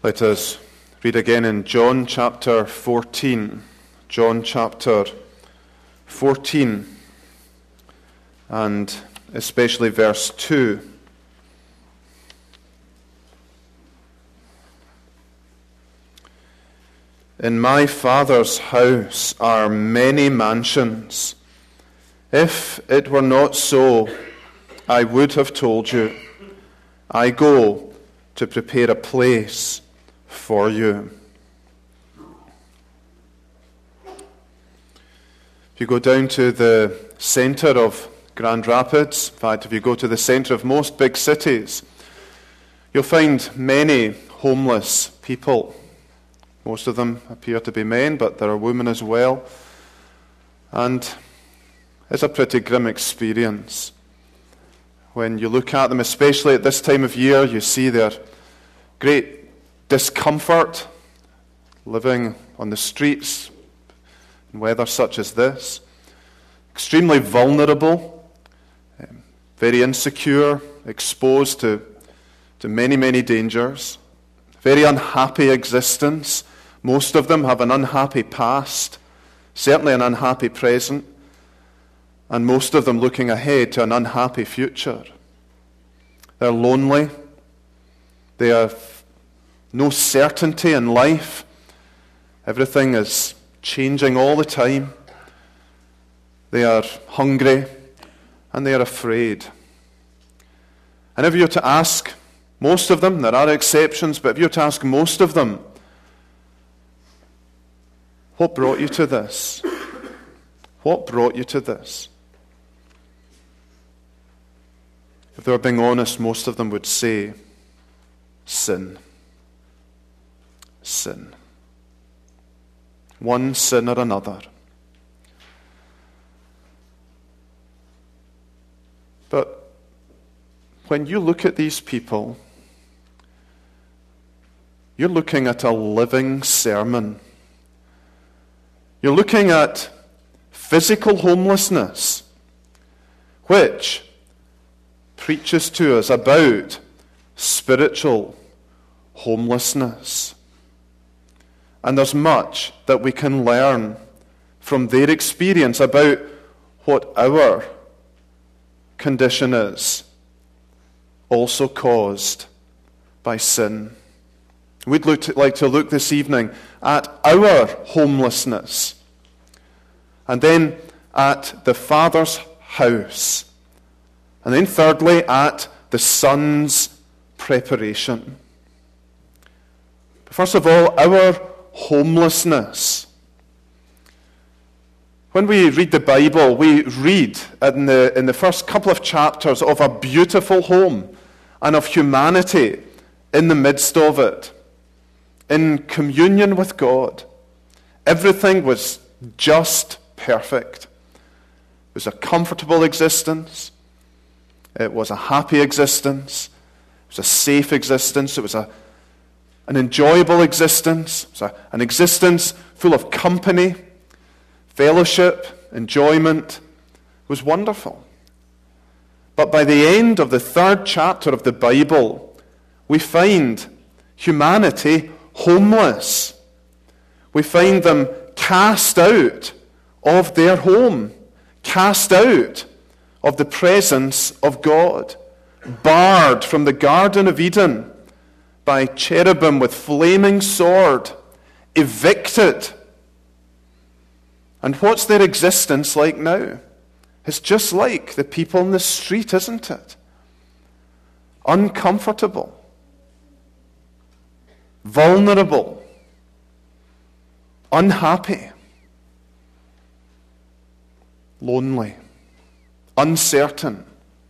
Let us read again in John chapter 14. John chapter 14, and especially verse 2. In my Father's house are many mansions. If it were not so, I would have told you. I go to prepare a place for you. If you go down to the center of Grand Rapids, in fact, if you go to the center of most big cities, you'll find many homeless people. Most of them appear to be men, but there are women as well. And it's a pretty grim experience. When you look at them, especially at this time of year, you see their great discomfort living on the streets in weather such as this. Extremely vulnerable, very insecure, exposed to many, many dangers. Very unhappy existence. Most of them have an unhappy past, certainly an unhappy present, and most of them looking ahead to an unhappy future. They're lonely. They have no certainty in life. Everything is changing all the time. They are hungry and they are afraid. And if you were to ask most of them, there are exceptions, but if you were to ask most of them, what brought you to this? What brought you to this? If they were being honest, most of them would say, sin. Sin. One sin or another. But when you look at these people, you're looking at a living sermon. You're looking at physical homelessness, which preaches to us about spiritual homelessness. And there's much that we can learn from their experience about what our condition is, also caused by sin. We'd like to look this evening at our homelessness, and then at the Father's house, and then thirdly at the Son's preparation. But first of all, our homelessness. When we read the Bible, we read in the first couple of chapters of a beautiful home and of humanity in the midst of it, in communion with God. Everything was just perfect. It was a comfortable existence. It was a happy existence. It was a safe existence. It was an enjoyable existence. It was an existence full of company, fellowship, enjoyment. It was wonderful. But by the end of the third chapter of the Bible, we find humanity homeless. We find them cast out of their home, cast out of the presence of God, barred from the Garden of Eden by cherubim with flaming sword, evicted. And what's their existence like now? It's just like the people in the street, isn't it? Uncomfortable, vulnerable, unhappy, lonely, uncertain,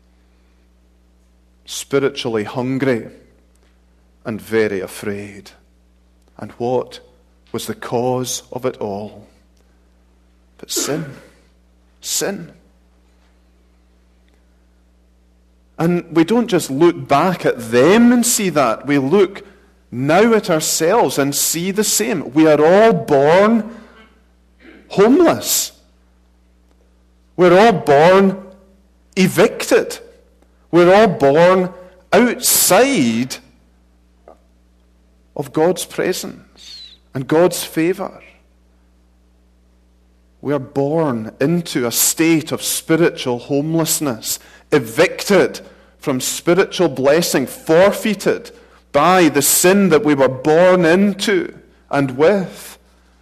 spiritually hungry, and very afraid. And what was the cause of it all? But sin. Sin. And we don't just look back at them and see that. We look now at ourselves and see the same. We are all born homeless. We're all born evicted. We're all born outside of God's presence and God's favor. We are born into a state of spiritual homelessness, evicted from spiritual blessing, forfeited by the sin that we were born into and with.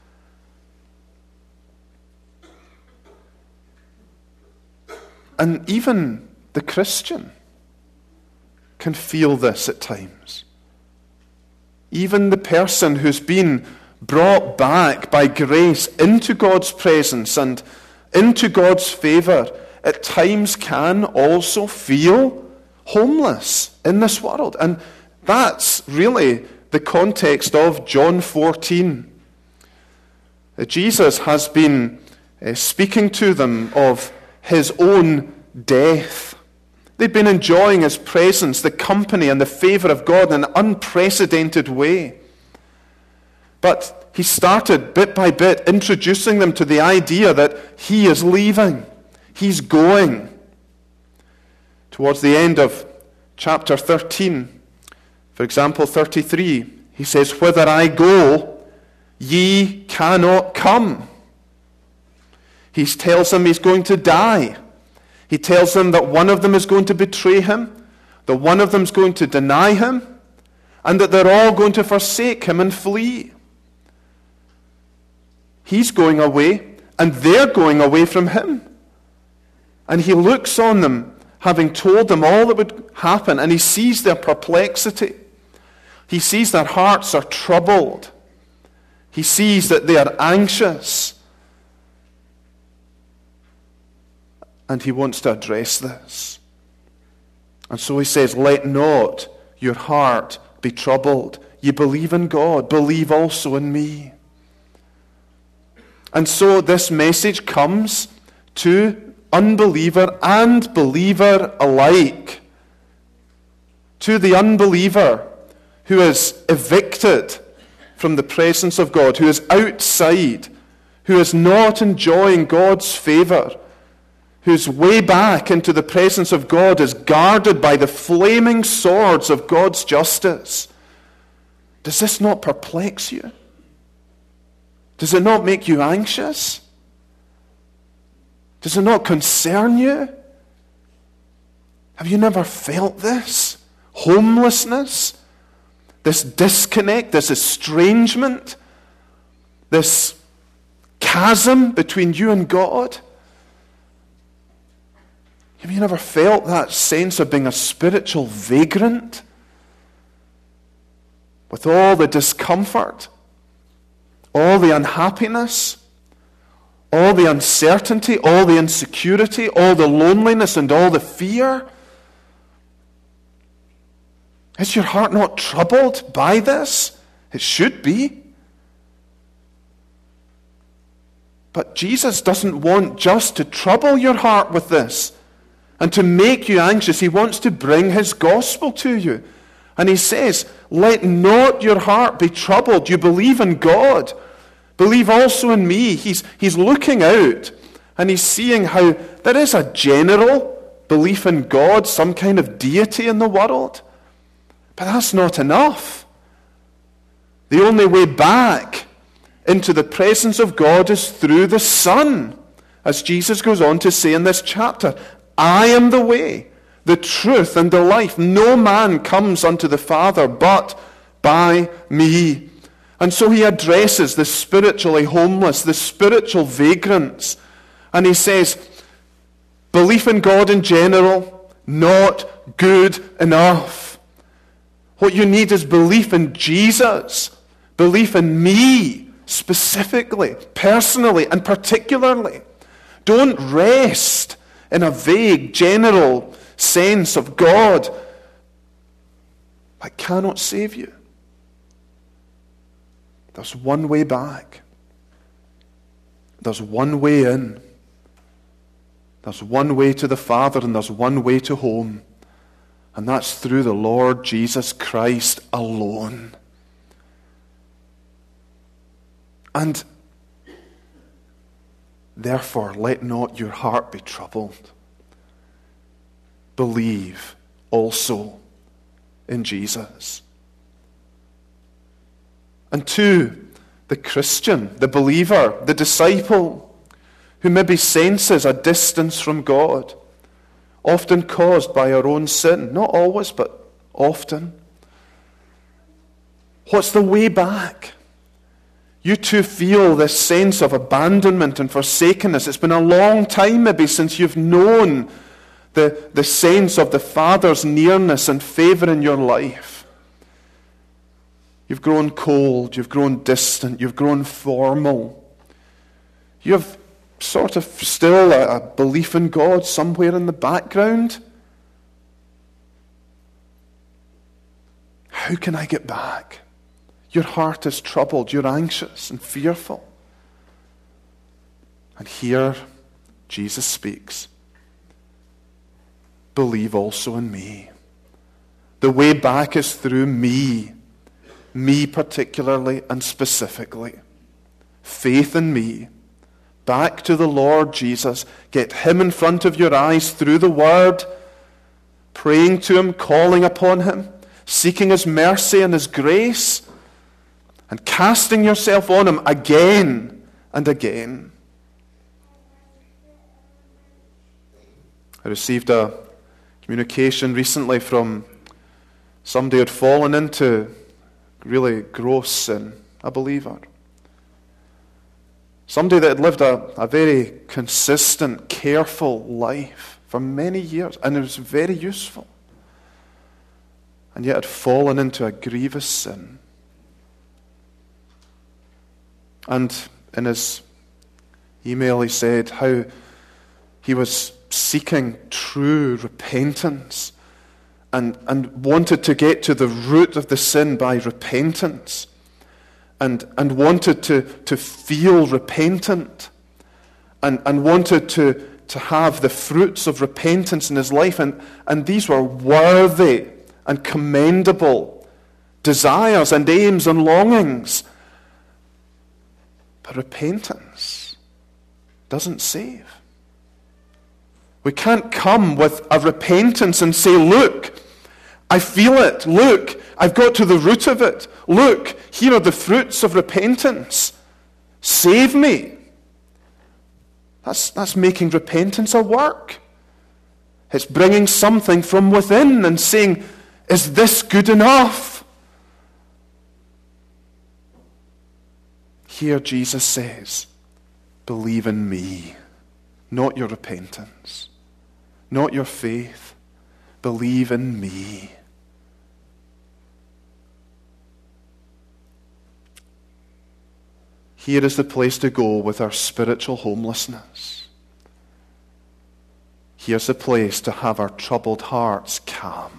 And even the Christian can feel this at times. Even the person who's been brought back by grace into God's presence and into God's favor at times can also feel homeless in this world. And that's really the context of John 14. Jesus has been speaking to them of his own death. They've been enjoying his presence, the company and the favor of God in an unprecedented way. But he started bit by bit introducing them to the idea that he is leaving. He's going. Towards the end of chapter 13, for example, 33, he says, "Whither I go, ye cannot come." He tells them he's going to die. He tells them that one of them is going to betray him, that one of them is going to deny him, and that they're all going to forsake him and flee. He's going away, and they're going away from him. And he looks on them, having told them all that would happen, and he sees their perplexity. He sees their hearts are troubled. He sees that they are anxious. And he wants to address this. And so he says, "Let not your heart be troubled. You believe in God, believe also in me." And so this message comes to unbeliever and believer alike. To the unbeliever who is evicted from the presence of God, who is outside, who is not enjoying God's favor, whose way back into the presence of God is guarded by the flaming swords of God's justice. Does this not perplex you? Does it not make you anxious? Does it not concern you? Have you never felt this? Homelessness? This disconnect, this estrangement? This chasm between you and God? Have you never felt that sense of being a spiritual vagrant? With all the discomfort, all the unhappiness, all the uncertainty, all the insecurity, all the loneliness and all the fear? Is your heart not troubled by this? It should be. But Jesus doesn't want just to trouble your heart with this and to make you anxious. He wants to bring his gospel to you. And he says, "Let not your heart be troubled. You believe in God. Believe also in me." He's looking out and he's seeing how there is a general belief in God, some kind of deity in the world. But that's not enough. The only way back into the presence of God is through the Son. As Jesus goes on to say in this chapter, "I am the way, the truth, and the life. No man comes unto the Father but by me." And so he addresses the spiritually homeless, the spiritual vagrants. And he says, belief in God in general, not good enough. What you need is belief in Jesus, belief in me, specifically, personally, and particularly. Don't rest in a vague, general sense of God that cannot save you. There's one way back. There's one way in. There's one way to the Father, and there's one way to home. And that's through the Lord Jesus Christ alone. And therefore, let not your heart be troubled. Believe also in Jesus. And to the Christian, the believer, the disciple, who maybe senses a distance from God, often caused by our own sin. Not always, but often. What's the way back? You too feel this sense of abandonment and forsakenness. It's been a long time maybe since you've known the sense of the Father's nearness and favor in your life. You've grown cold, you've grown distant, you've grown formal. You have sort of still a belief in God somewhere in the background. How can I get back? Your heart is troubled, you're anxious and fearful. And here Jesus speaks. Believe also in me. The way back is through me. Me particularly and specifically. Faith in me. Back to the Lord Jesus. Get him in front of your eyes through the Word. Praying to him, calling upon him. Seeking his mercy and his grace. And casting yourself on him again and again. I received a communication recently from somebody who had fallen into really gross sin, a believer. Somebody that had lived a very consistent, careful life for many years, and it was very useful. And yet had fallen into a grievous sin. And in his email he said how he was seeking true repentance and wanted to get to the root of the sin by repentance and wanted to feel repentant and wanted to have the fruits of repentance in his life. And these were worthy and commendable desires and aims and longings. But repentance doesn't save. We can't come with a repentance and say, look, I feel it. Look, I've got to the root of it. Look, here are the fruits of repentance. Save me. That's making repentance a work. It's bringing something from within and saying, is this good enough? Here Jesus says, believe in me, not your repentance, not your faith. Believe in me. Here is the place to go with our spiritual homelessness. Here's the place to have our troubled hearts calmed.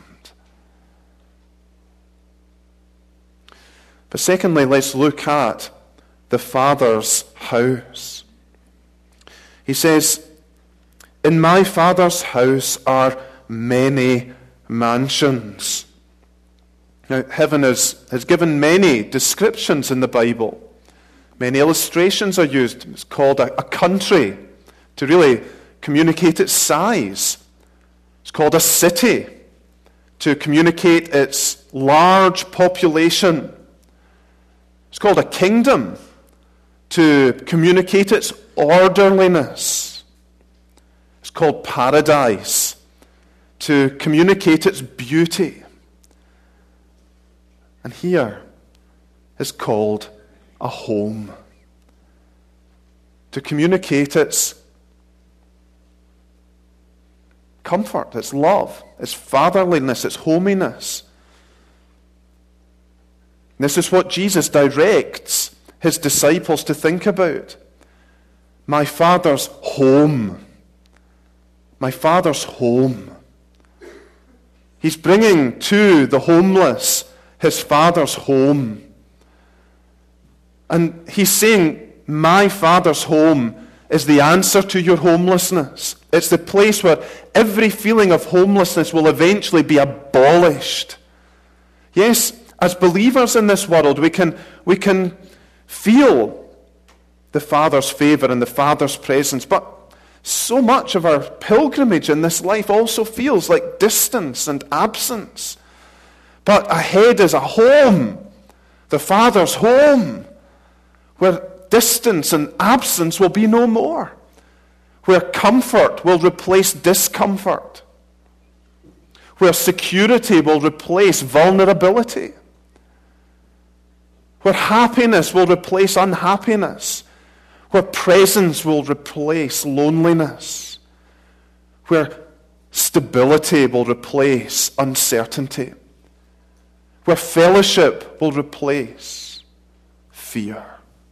But secondly, let's look at the Father's house. He says, in my Father's house are many mansions. Now, heaven has given many descriptions in the Bible. Many illustrations are used. It's called a country to really communicate its size. It's called a city to communicate its large population. It's called a kingdom to communicate its orderliness. It's called paradise to communicate its beauty. And here is called a home to communicate its comfort, its love, its fatherliness, its hominess. This is what Jesus directs his disciples to think about. My Father's home. My Father's home. He's bringing to the homeless his Father's home. And he's saying, my Father's home is the answer to your homelessness. It's the place where every feeling of homelessness will eventually be abolished. Yes, as believers in this world, we can feel the Father's favor and the Father's presence, but so much of our pilgrimage in this life also feels like distance and absence. But ahead is a home The Father's home, where distance and absence will be no more, where comfort will replace discomfort, where security will replace vulnerability, where happiness will replace unhappiness, where presence will replace loneliness, where stability will replace uncertainty, where fellowship will replace fear.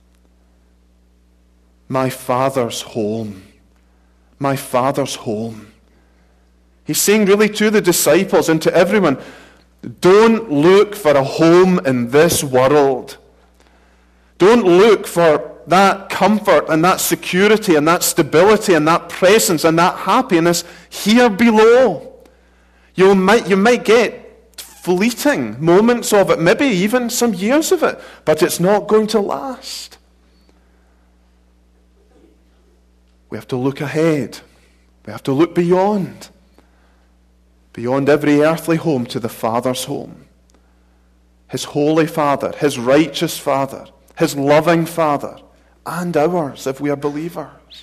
My Father's home. My Father's home. He's saying really to the disciples and to everyone, don't look for a home in this world. Don't look for that comfort and that security and that stability and that presence and that happiness here below. You might get fleeting moments of it, maybe even some years of it, but it's not going to last. We have to look ahead. We have to look beyond every earthly home to the Father's home. His holy Father, his righteous Father, his loving Father, and ours if we are believers.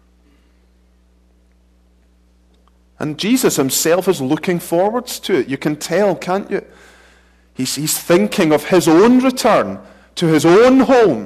And Jesus himself is looking forwards to it. You can tell, can't you? He's thinking of his own return to his own home.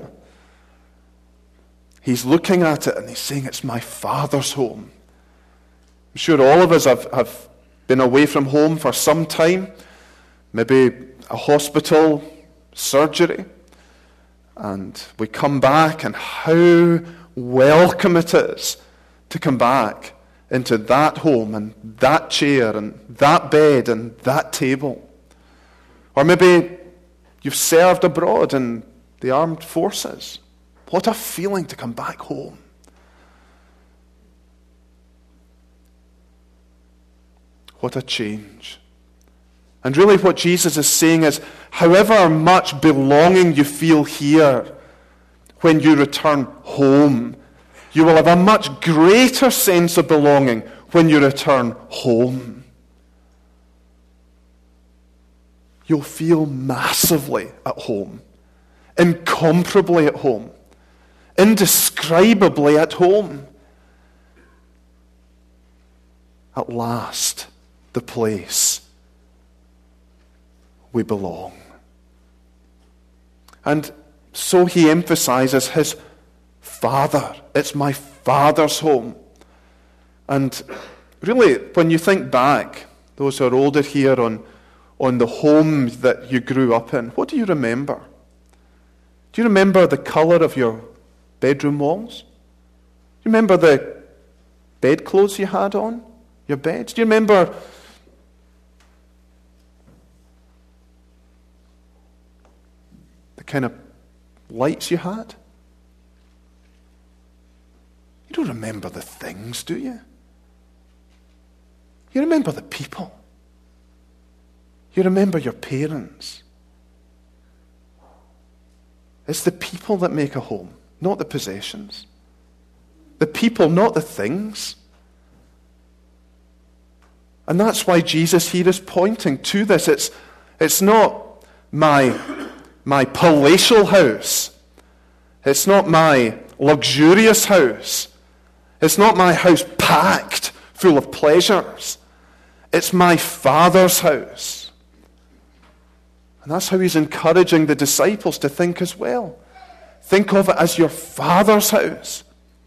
He's looking at it and he's saying, it's my Father's home. I'm sure all of us have been away from home for some time, maybe a hospital, surgery, and we come back, and how welcome it is to come back into that home and that chair and that bed and that table. Or maybe you've served abroad in the armed forces. What a feeling to come back home. What a change. And really what Jesus is saying is, however much belonging you feel here, when you return home, you will have a much greater sense of belonging when you return home. You'll feel massively at home, incomparably at home, indescribably at home. At last, the place we belong. And so he emphasizes his Father. It's my Father's home. And really, when you think back, those who are older here, on the home that you grew up in, what do you remember? Do you remember the color of your bedroom walls? Do you remember the bedclothes you had on your beds? Do you remember the kind of lights you had? You don't remember the things, do you? You remember the people. You remember your parents. It's the people that make a home, not the possessions. The people, not the things. And that's why Jesus here is pointing to this. It's not my palatial house. It's not my luxurious house. It's not my house packed full of pleasures. It's my Father's house. And that's how he's encouraging the disciples to think as well. Think of it as your Father's house.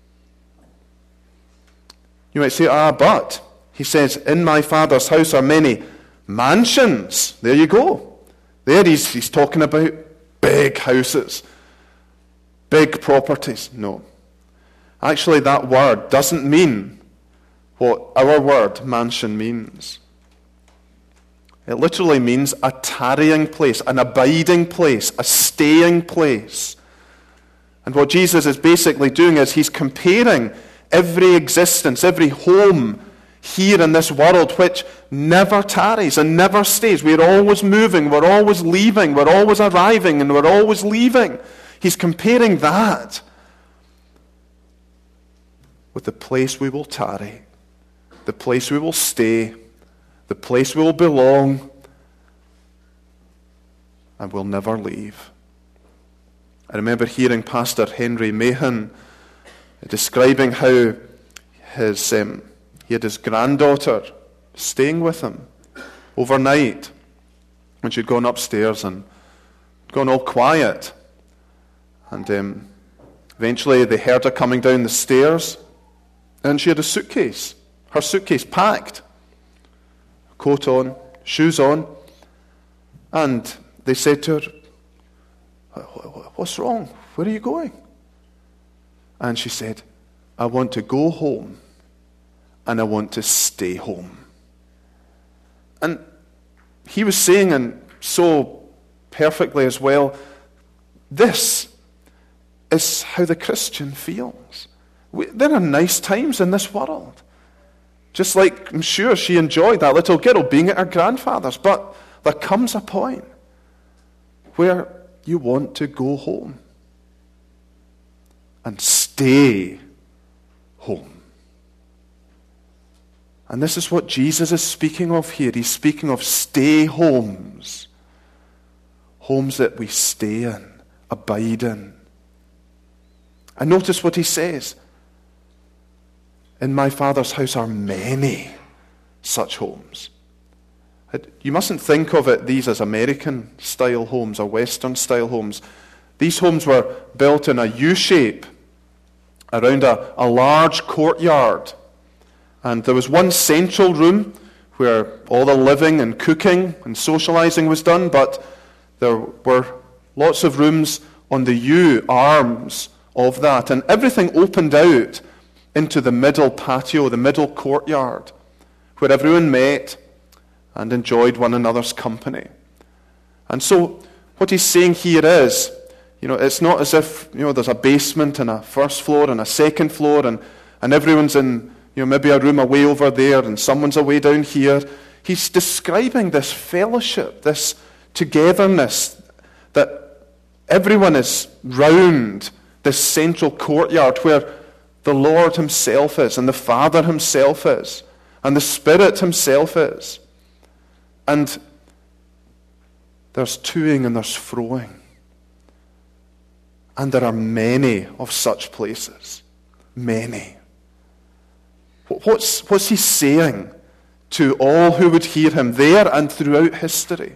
You might say, but, he says, in my Father's house are many mansions. There you go. There he's talking about big houses, big properties. No. Actually, that word doesn't mean what our word mansion means. It literally means a tarrying place, an abiding place, a staying place. And what Jesus is basically doing is he's comparing every existence, every home here in this world which never tarries and never stays. We're always moving, we're always leaving, we're always arriving, and we're always leaving. He's comparing that with the place we will tarry, the place we will stay, the place we will belong, and will never leave. I remember hearing Pastor Henry Mahan describing how he had his granddaughter staying with him overnight when she'd gone upstairs and gone all quiet. And eventually they heard her coming down the stairs, and she had her suitcase packed, coat on, shoes on, and they said to her, "What's wrong? Where are you going?" And she said, "I want to go home, and I want to stay home." And he was saying, and so perfectly as well, this is how the Christian feels. There are nice times in this world. Just like I'm sure she enjoyed that little girl being at her grandfather's. But there comes a point where you want to go home and stay home. And this is what Jesus is speaking of here. He's speaking of stay homes. Homes that we stay in, abide in. And notice what he says. In my Father's house are many such homes. You mustn't think of these as American-style homes or Western-style homes. These homes were built in a U-shape around a large courtyard. And there was one central room where all the living and cooking and socializing was done, but there were lots of rooms on the U arms of that. And everything opened out into the middle patio, the middle courtyard, where everyone met and enjoyed one another's company. And so what he's saying here is, it's not as if, there's a basement and a first floor and a second floor and everyone's in, maybe a room away over there and someone's away down here. He's describing this fellowship, this togetherness, that everyone is round this central courtyard where the Lord himself is and the Father himself is and the Spirit himself is. And there's toing and there's froing. And there are many of such places. Many. What's he saying to all who would hear him there and throughout history?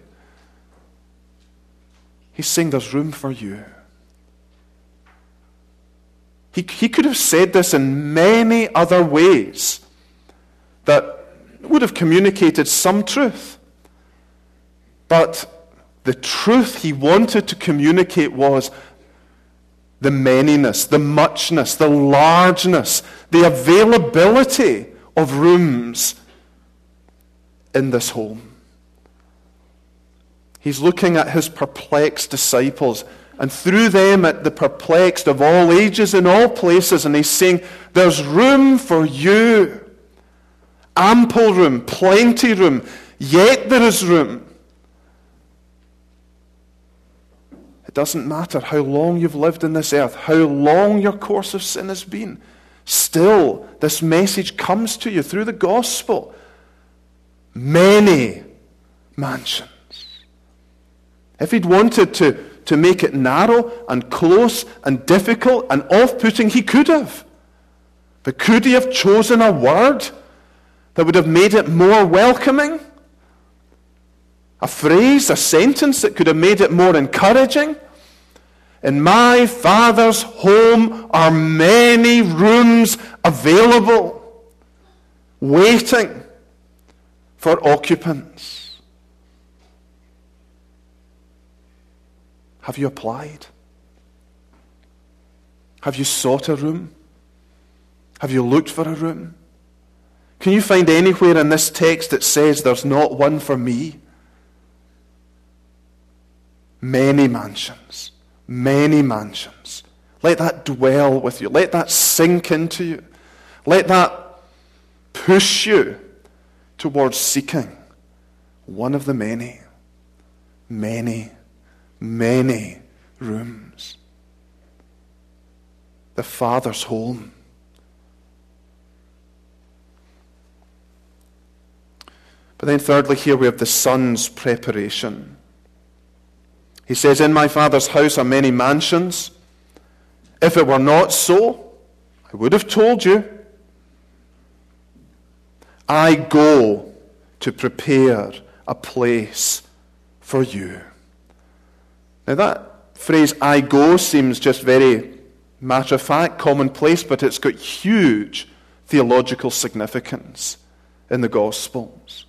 He's saying there's room for you. He could have said this in many other ways that would have communicated some truth. But the truth he wanted to communicate was the manyness, the muchness, the largeness, the availability of rooms in this home. He's looking at his perplexed disciples, and through them at the perplexed of all ages and all places, and he's saying, there's room for you. Ample room, plenty room, yet there is room. It doesn't matter how long you've lived in this earth, how long your course of sin has been. Still, this message comes to you through the gospel. Many mansions. If he'd wanted to make it narrow and close and difficult and off-putting, he could have. But could he have chosen a word that would have made it more welcoming? A phrase, a sentence that could have made it more encouraging? In my Father's home are many rooms available, waiting for occupants. Have you applied? Have you sought a room? Have you looked for a room? Can you find anywhere in this text that says there's not one for me? Many mansions. Many mansions. Let that dwell with you. Let that sink into you. Let that push you towards seeking one of the many rooms. The Father's home. But then thirdly, here we have the Son's preparation. He says, in my Father's house are many mansions. If it were not so, I would have told you. I go to prepare a place for you. Now that phrase, I go, seems just very matter-of-fact, commonplace, but it's got huge theological significance in the Gospels.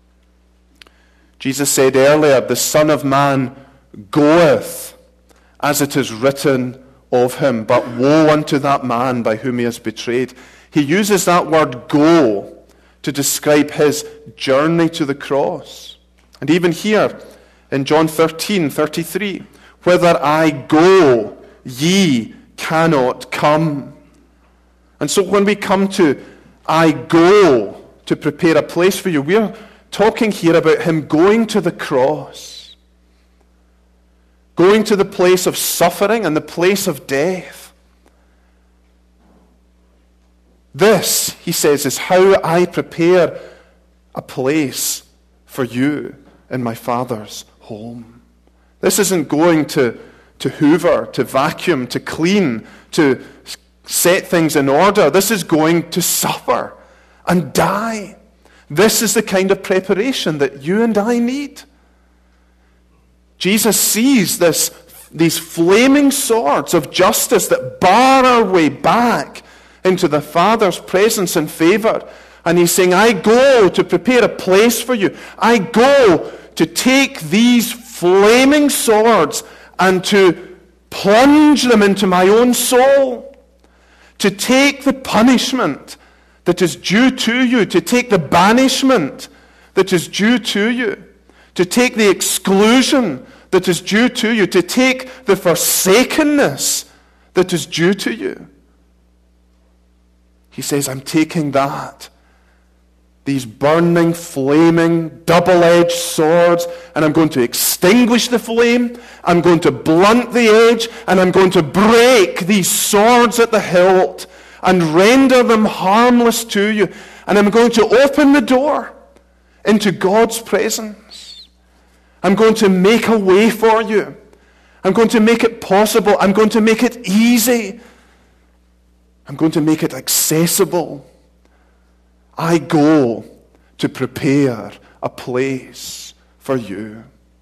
Jesus said earlier, the Son of Man goeth, as it is written of him, but woe unto that man by whom he is betrayed. He uses that word go to describe his journey to the cross. And even here in John 13:33, whither I go, ye cannot come. And so when we come to I go to prepare a place for you, we're talking here about him going to the cross, going to the place of suffering and the place of death. This, he says, is how I prepare a place for you in my Father's home. This isn't going to hoover, to vacuum, to clean, to set things in order. This is going to suffer and die. This is the kind of preparation that you and I need. Jesus sees these flaming swords of justice that bar our way back into the Father's presence and favor. And he's saying, I go to prepare a place for you. I go to take these flaming swords and to plunge them into my own soul. To take the punishment that is due to you. To take the banishment that is due to you. To take the exclusion that is due to you. To take the forsakenness that is due to you. He says, I'm taking that. These burning, flaming, double-edged swords, and I'm going to extinguish the flame, I'm going to blunt the edge, and I'm going to break these swords at the hilt and render them harmless to you. And I'm going to open the door into God's presence. I'm going to make a way for you. I'm going to make it possible. I'm going to make it easy. I'm going to make it accessible. I go to prepare a place for you.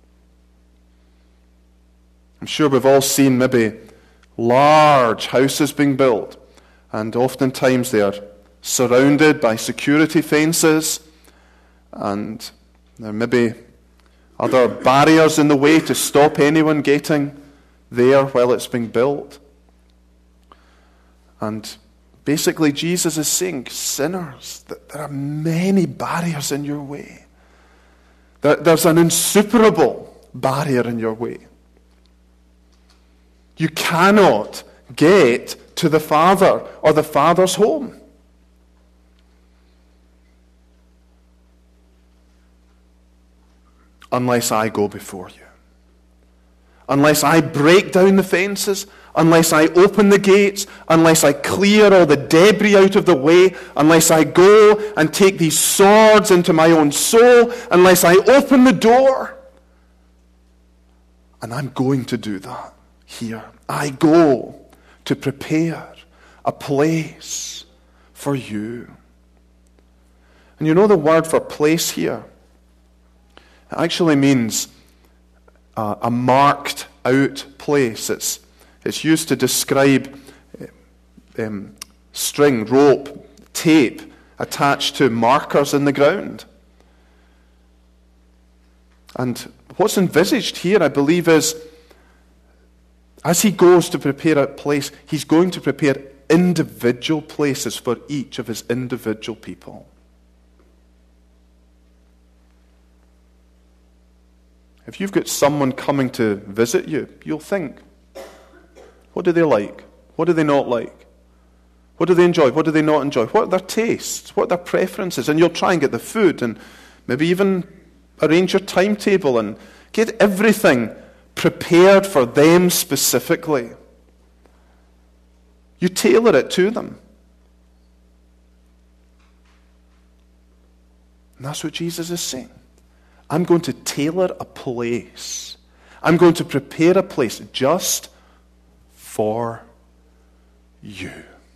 I'm sure we've all seen maybe large houses being built, and oftentimes they are surrounded by security fences, and there may be other barriers in the way to stop anyone getting there while it's being built. And basically, Jesus is saying, sinners, that there are many barriers in your way. There's an insuperable barrier in your way. You cannot get to the Father or the Father's home. Unless I go before you. Unless I break down the fences, unless I open the gates, unless I clear all the debris out of the way, unless I go and take these swords into my own soul, unless I open the door. And I'm going to do that here. I go to prepare a place for you. And you know the word for place here? It actually means a marked out place. It's used to describe string, rope, tape attached to markers in the ground. And what's envisaged here, I believe, is as he goes to prepare a place, he's going to prepare individual places for each of his individual people. If you've got someone coming to visit you, you'll think, what do they like? What do they not like? What do they enjoy? What do they not enjoy? What are their tastes? What are their preferences? And you'll try and get the food and maybe even arrange your timetable and get everything prepared for them specifically. You tailor it to them. And that's what Jesus is saying. I'm going to tailor a place. I'm going to prepare a place just for you.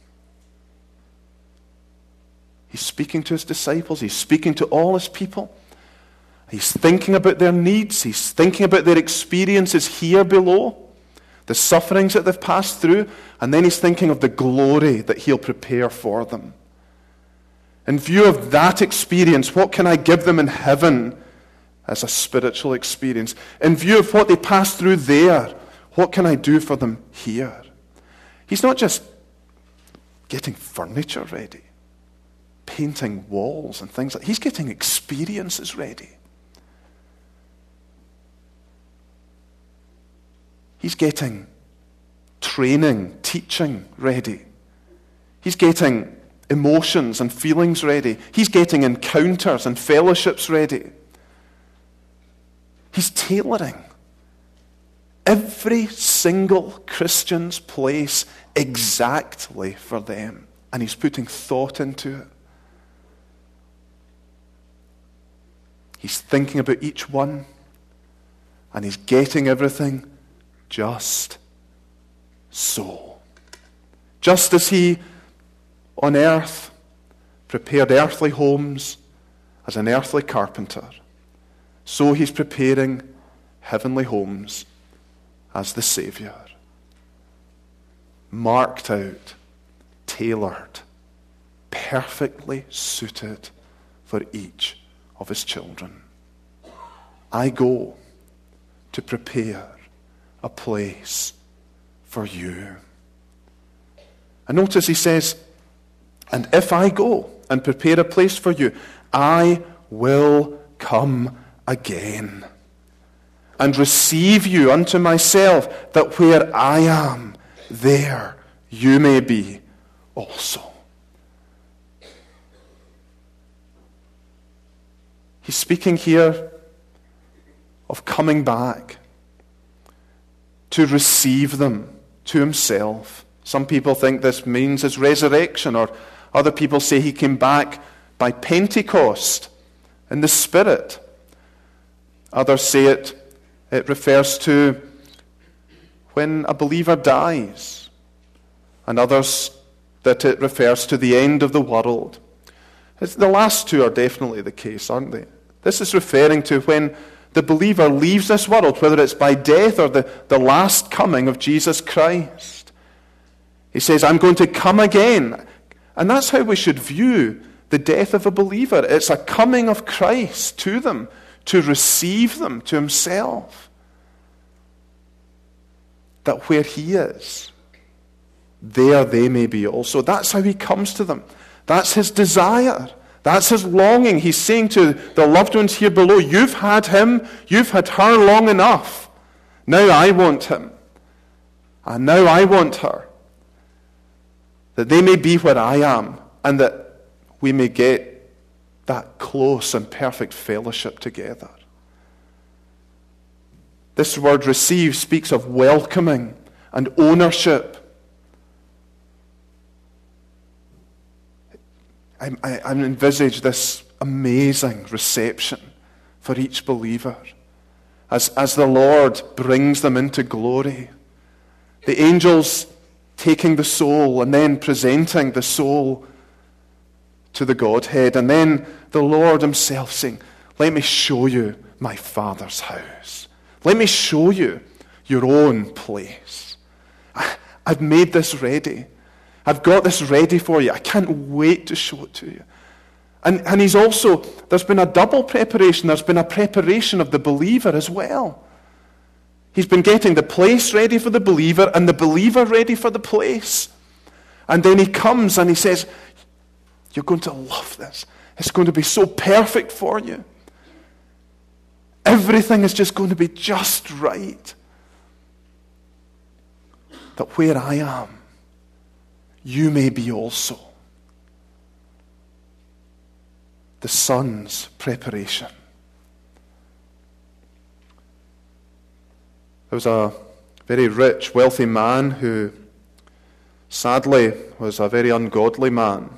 He's speaking to his disciples. He's speaking to all his people. He's thinking about their needs. He's thinking about their experiences here below, the sufferings that they've passed through, and then he's thinking of the glory that he'll prepare for them. In view of that experience, what can I give them in heaven as a spiritual experience? In view of what they passed through there, what can I do for them here? He's not just getting furniture ready, painting walls and things like that. He's getting experiences ready. He's getting training, teaching ready. He's getting emotions and feelings ready. He's getting encounters and fellowships ready. He's tailoring every single Christian's place exactly for them. And he's putting thought into it. He's thinking about each one. And he's getting everything just so. Just as he, on earth, prepared earthly homes as an earthly carpenter, so he's preparing heavenly homes as the Savior. Marked out, tailored, perfectly suited for each of his children. I go to prepare a place for you. And notice he says, and if I go and prepare a place for you, I will come again and receive you unto myself, that where I am, there you may be also. He's speaking here of coming back to receive them to himself. Some people think this means his resurrection, or other people say he came back by Pentecost in the Spirit. Others say it refers to when a believer dies, and others that it refers to the end of the world. The last two are definitely the case, aren't they? This is referring to when the believer leaves this world, whether it's by death or the last coming of Jesus Christ. He says, I'm going to come again. And that's how we should view the death of a believer. It's a coming of Christ to them, to receive them to himself. That where he is, there they may be also. That's how he comes to them. That's his desire. That's his longing. He's saying to the loved ones here below, you've had him, you've had her long enough. Now I want him. And now I want her. That they may be where I am, and that we may get that close and perfect fellowship together. This word receive speaks of welcoming and ownership. I envisage this amazing reception for each believer as the Lord brings them into glory. The angels taking the soul and then presenting the soul to the Godhead, and then the Lord himself saying, let me show you my Father's house. Let me show you your own place. I've made this ready. I've got this ready for you. I can't wait to show it to you. And he's also, there's been a double preparation. There's been a preparation of the believer as well. He's been getting the place ready for the believer and the believer ready for the place. And then he comes and he says, you're going to love this. It's going to be so perfect for you. Everything is just going to be just right. That where I am, you may be also. The Son's preparation. There was a very rich, wealthy man who sadly was a very ungodly man.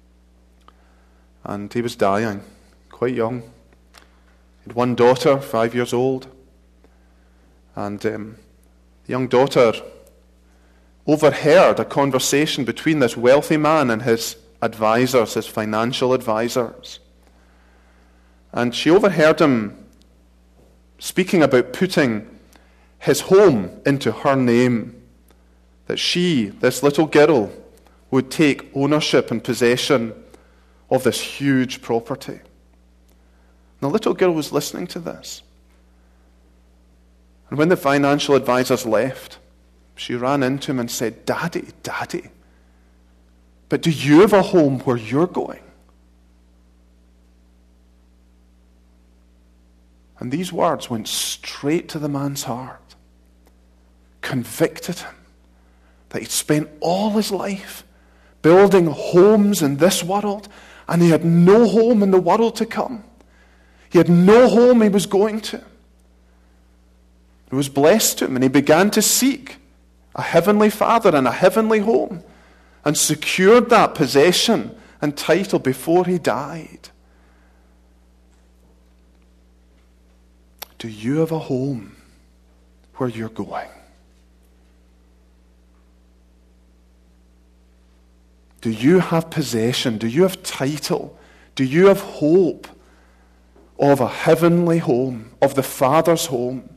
And he was dying, quite young. He had one daughter, 5 years old. And the young daughter overheard a conversation between this wealthy man and his advisors, his financial advisors. And she overheard him speaking about putting his home into her name, that she, this little girl, would take ownership and possession of this huge property. And the little girl was listening to this. And when the financial advisors left, she ran into him and said, "Daddy, Daddy, but do you have a home where you're going?" And these words went straight to the man's heart, convicted him that he'd spent all his life building homes in this world, and he had no home in the world to come. He had no home he was going to. It was blessed to him, and he began to seek a heavenly Father and a heavenly home, and secured that possession and title before he died. Do you have a home where you're going? Do you have possession? Do you have title? Do you have hope of a heavenly home, of the Father's home?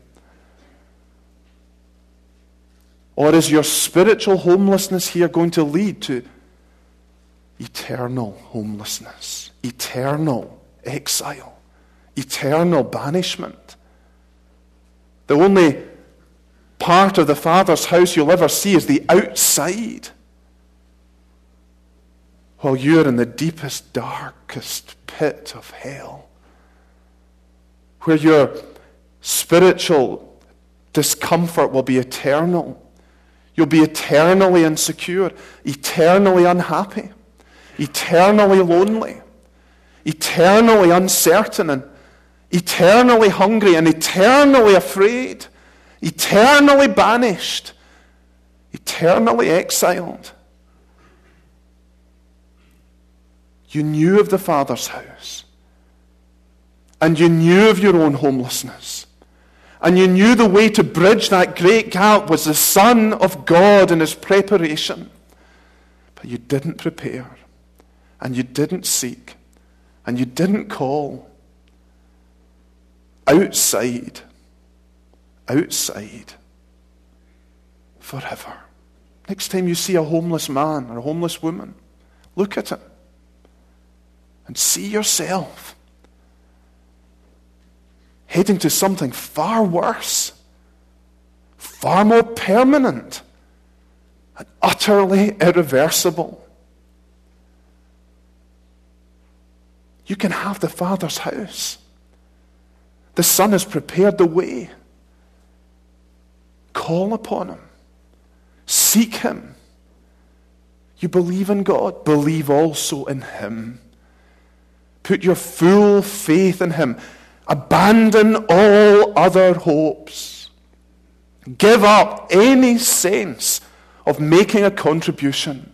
Or is your spiritual homelessness here going to lead to eternal homelessness, eternal exile, eternal banishment? The only part of the Father's house you'll ever see is the outside, while you're in the deepest, darkest pit of hell, where your spiritual discomfort will be eternal. You'll be eternally insecure, eternally unhappy, eternally lonely, eternally uncertain, and eternally hungry, and eternally afraid, eternally banished, eternally exiled. You knew of the Father's house, and you knew of your own homelessness, and you knew the way to bridge that great gap was the Son of God and his preparation. But you didn't prepare, and you didn't seek, and you didn't call. Outside forever. Next time you see a homeless man or a homeless woman, look at him and see yourself heading to something far worse, far more permanent, and utterly irreversible. You can have the Father's house. The Son has prepared the way. Call upon him. Seek him. You believe in God, believe also in him. Put your full faith in him. Abandon all other hopes. Give up any sense of making a contribution.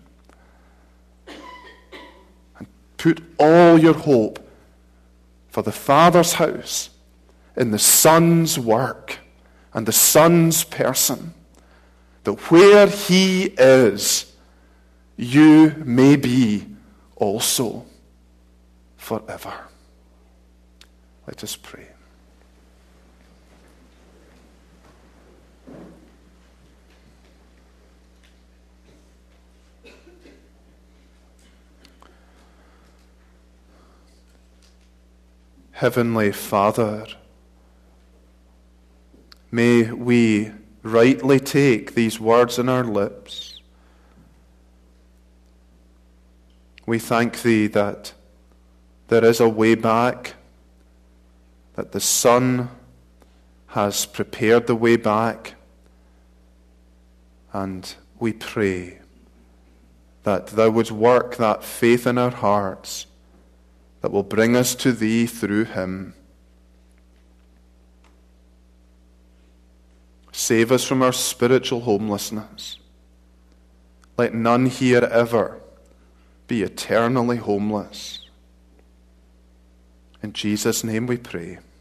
And put all your hope for the Father's house in the Son's work and the Son's person, that where he is, you may be also forever. Let us pray. Heavenly Father, may we rightly take these words in our lips. We thank thee that there is a way back, that the Son has prepared the way back, and we pray that thou wouldst work that faith in our hearts that will bring us to thee through him. Save us from our spiritual homelessness. Let none here ever be eternally homeless. In Jesus' name we pray.